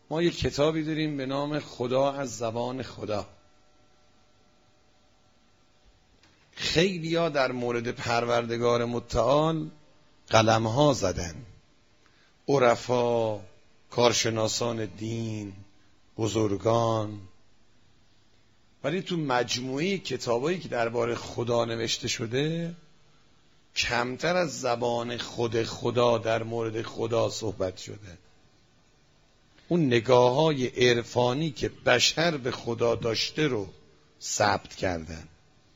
ما یک کتابی داریم به نام خدا از زبان خدا. خیلی ها در مورد پروردگار متعال قلم ها زدن، عرفا، کارشناسان دین، بزرگان، ولی تو مجموعه کتابایی که درباره خدا نوشته شده کمتر از زبان خود خدا در مورد خدا صحبت شده. اون نگاه‌های عرفانی که بشر به خدا داشته رو ثبت کردن.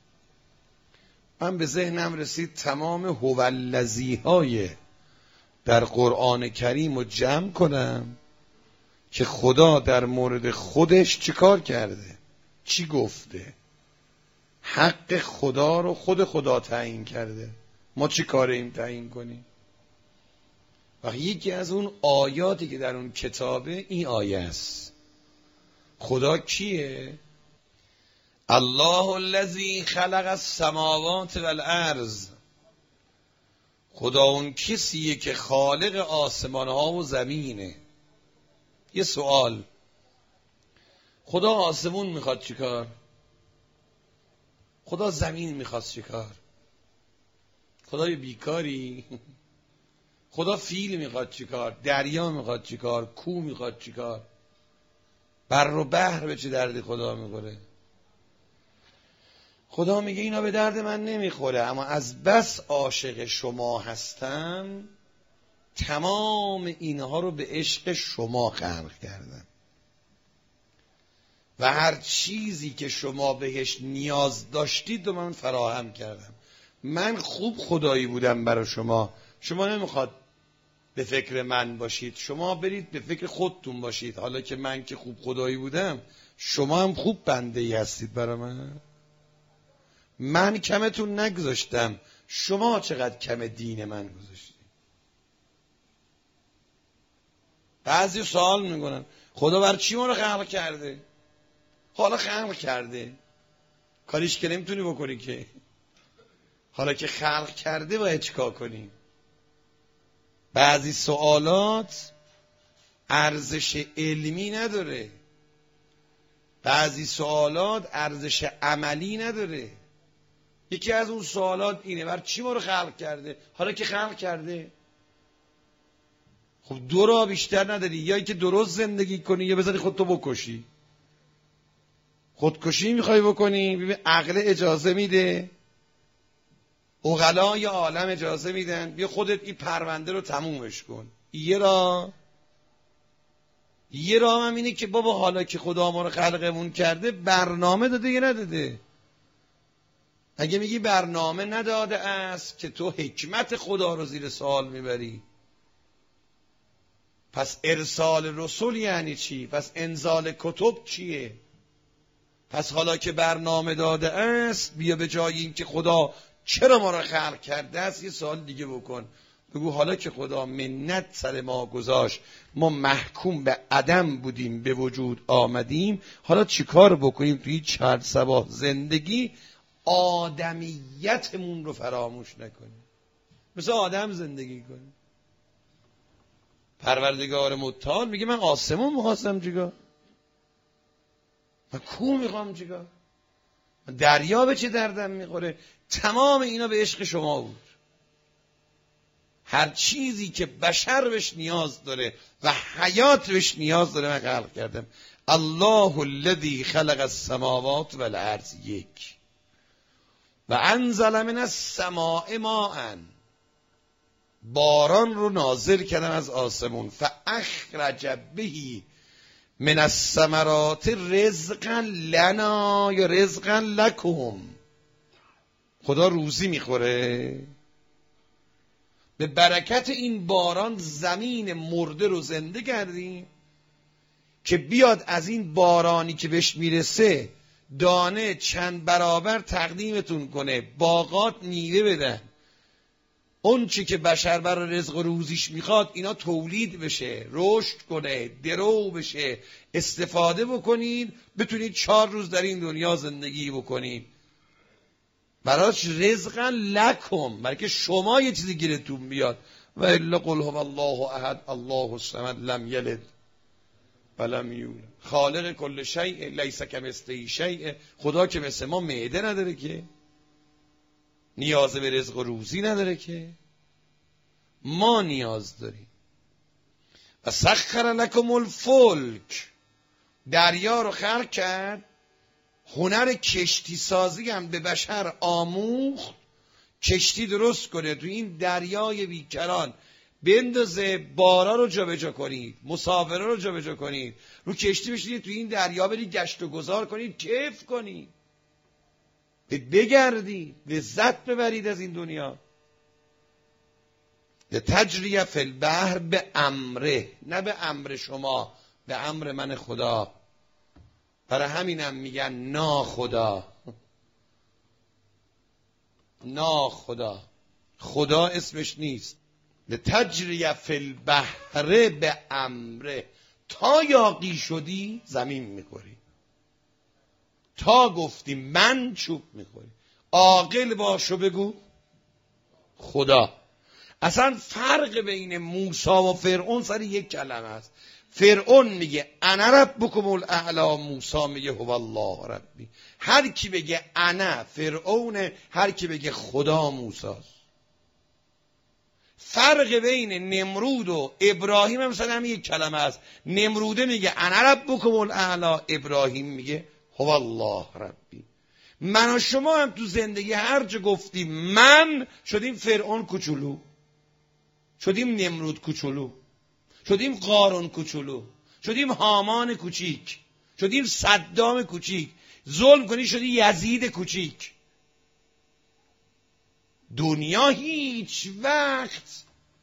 من به ذهنم رسید تمام هوالذی‌های در قرآن کریم رو جمع کنم که خدا در مورد خودش چی کار کرده، چی گفته. حق خدا رو خود خدا تعیین کرده، ما چی کاره ایم تعیین کنیم؟ و یکی از اون آیاتی که در اون کتابه این آیه است. خدا کیه؟ الله الذی خلق السماوات والارض. خدا اون کسیه که خالق آسمان ها و زمینه. یه سوال، خدا آسمون میخواد چیکار؟ خدا زمین میخواد چیکار؟ خدای بیکاری؟ خدا فیل میخواد چیکار؟ دریا میخواد چیکار؟ کوه میخواد چیکار؟ بر و بحر به چه دردی خدا میخوره؟ خدا میگه اینا به درد من نمیخوره، اما از بس عاشق شما هستم تمام اینها رو به عشق شما خلق کردم و هر چیزی که شما بهش نیاز داشتید رو من فراهم کردم. من خوب خدایی بودم برای شما. شما نمیخواد به فکر من باشید، شما برید به فکر خودتون باشید. حالا که من که خوب خدایی بودم، شما هم خوب بنده ای هستید برای من کمتون نگذاشتم، شما چقدر کم دین من گذاشتید. بعضی سوال میکنن خدا بر چی ما رو خلق کرده؟ حالا خلق کرده، کاریش که نمیتونی بکنی که. حالا که خلق کرده باید چیکار کنیم؟ بعضی سوالات ارزش علمی نداره، بعضی سوالات ارزش عملی نداره. یکی از اون سوالات اینه بر چی ما رو خلق کرده؟ حالا که خلق کرده. خب دو راه بیشتر نداری، یا اینکه درست زندگی کنی یا بذاری خودتو بکشی. خودکشی میخوای بکنی؟ ببین عقل اجازه میده، عقلای عالم اجازه میدن، بیا خودت این پرونده رو تمومش کن. یه راه هم اینه که بابا حالا که خدا ما رو خلقمون کرده برنامه داده یا نداده؟ اگه میگی برنامه نداده است که تو حکمت خدا رو زیر سوال میبری. پس ارسال رسول یعنی چی؟ پس انزال کتب چیه؟ پس حالا که برنامه داده است، بیا به جای این که خدا چرا ما را خلق کرده است یه سوال دیگه بکن. بگو حالا که خدا منت سر ما گذاشت، ما محکوم به عدم بودیم به وجود آمدیم، حالا چیکار بکنیم توی چند صباح زندگی آدمیتمون رو فراموش نکنیم، مثل آدم زندگی کنیم. پروردگار متعال میگه من آسمون میخواستم چیکار؟ من کوه میخوام چیکار؟ من دریا به چه دردم میخوره؟ تمام اینا به عشق شما بود. هر چیزی که بشر بهش نیاز داره و حیات بهش نیاز داره من خلق کردم. الله الذی خلق السماوات والارض. یک و انزل من السماء ماء، باران رو نازل کردم از آسمون. فاخرج به من الثمرات رزقا لنا یا رزقا لکم. خدا روزی میخوره. به برکت این باران زمین مرده رو زنده کردیم که بیاد از این بارانی که بهش میرسه دانه چند برابر تقدیمتون کنه، باغات میوه بدن، اون چی که بشر برای رزق و روزیش میخواد اینا تولید بشه، رشد کنه، درو بشه، استفاده بکنید، بتونید 4 روز در این دنیا زندگی بکنید. براش رزقا لکم، برای که شما یه چیزی گیرتون بیاد. و الا قل هو الله احد الله الصمد لم یلد ولم یولد. خالق کل شیء لیس کمثله شیء. خدا که مثل ما معده نداره که، نیاز به رزق و روزی نداره که، ما نیاز داریم. و سخر لکم الفلک، دریا رو خلق کرد، هنر کشتی سازی هم به بشر آموخت، کشتی درست کنه، تو این دریای بیکران بندازه، بارا رو جابجا کنید، مسافرها رو جابجا کنید، رو کشتی بشینید تو این دریا برید گشت و گذار کنید، کیف کنید، بگردید، لذت ببرید از این دنیا. لتجری فی البحر به امره، نه به امر شما، به امر من خدا. برای همینم میگن ناخدا. ناخدا، خدا اسمش نیست. لتجری فی البحر به امره. تا یاغی شدی زمین میخوری، تا گفتی من چوب میخوری. عاقل باش و بگو خدا. اصلا فرق بین موسی و فرعون سر یک کلمه است. فرعون میگه انا ربکم الاعلی، موسی میگه هو الله ربی. هر کی بگه انا فرعون، هر کی بگه خدا موسی است. فرق بین نمرود و ابراهیم هم مثلا یک کلمه است. نمروده میگه انا ربکم الاعلی، ابراهیم میگه هو الله ربی. من و شما هم تو زندگی هر جا گفتیم من، شدیم فرعون کوچولو، شدیم نمرود کوچولو، شدیم قارون کوچولو، شدیم هامان کوچیک، شدیم صدام کوچیک. ظلم کنی شدی یزید کوچیک. دنیا هیچ وقت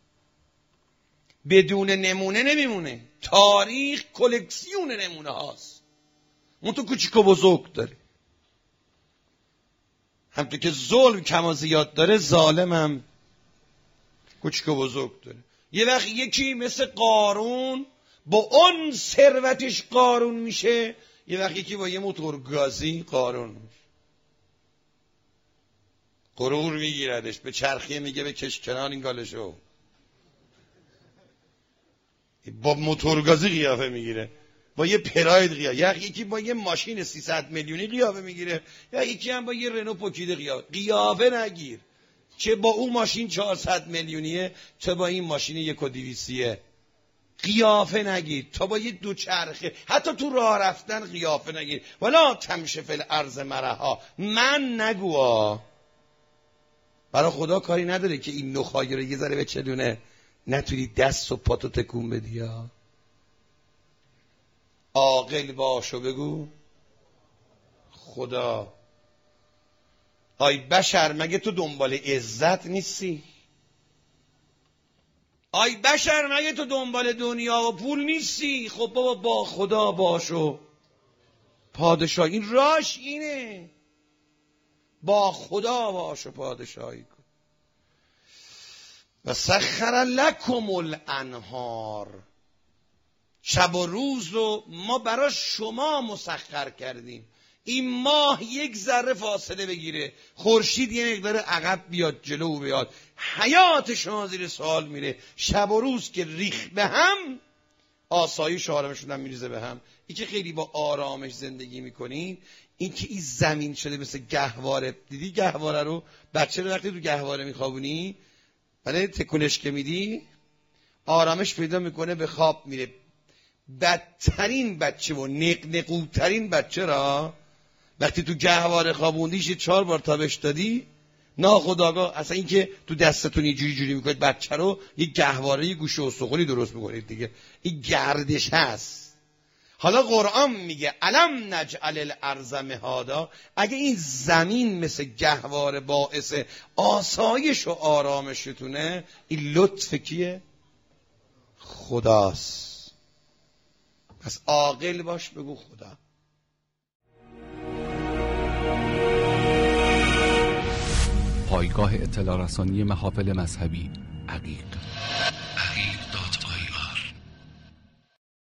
بدون نمونه نمیمونه. تاریخ کلکسیون نمونه هاست، اون تو کوچیک و بزرگ داره. همطور که ظلم کم و زیاد داره، ظالم هم کوچیک و بزرگ داره. یه وقت یکی مثل قارون با اون ثروتش قارون میشه، یه وقت یکی با یه موتور گازی قارون میشه. غرور میگیردش، به چرخیه میگه بکش کنار این گالشو، با موتور گازی قیافه میگیره، با یه پراید قیافه. یکی با یه ماشین 300 میلیونی قیافه میگیره، یا یکی هم با یه رنو پوکیده قیافه نگیر. چه با اون ماشین 400 میلیونیه، چه با این ماشین 1.200. قیافه نگیر. تا با یه دوچرخه، حتی تو راه رفتن قیافه نگیر. ولا تمشی فی الارض مرحا، من نگو. برای خدا کاری نداره که این نخایی رو یه ذره بچلونه، نتونی دست و پاتو تکون بدی. عاقل باش و بگو خدا. آی بشر، مگه تو دنبال عزت نیستی؟ آی بشر، مگه تو دنبال دنیا و پول نیستی؟ خب بابا با خدا باش و پادشاهی. این راش اینه، با خدا باش و پادشاهی کن. و سخر لکم الانهار، شب و روز رو ما برای شما مسخر کردیم. این ماه یک ذره فاصله بگیره، خورشید یه مقدار عقب بیاد جلو بیاد، حیات شما زیر سوال میره. شب و روز که ریخ به هم، آسایش آرامشون هم میریزه به هم. این که خیلی با آرامش زندگی میکنین، این که این زمین شده مثل گهواره. دیدی گهواره رو؟ بچه رو وقتی تو گهواره میخوابونی، ولی تکونش که میدی آرامش پیدا میکنه، به خواب میره. بدترین بچه و نقنقوترین بچه را وقتی تو گهواره خوابوندیش 4 بار تابش دادی، ناخودآگاه اصلا این که تو دستتون یه جوری میکنید بچه رو، یه گهواره، یه گوشه استخوانی درست میکنید دیگه. این گردش هست. حالا قرآن میگه الم نجعل الارض مهادا، اگه این زمین مثل گهواره باعث آسایش و آرامشتونه، این لطف کیه؟ خداست. پس عاقل باش بگو خدا. پایگاه اطلاع رسانی محافل مذهبی عقیق.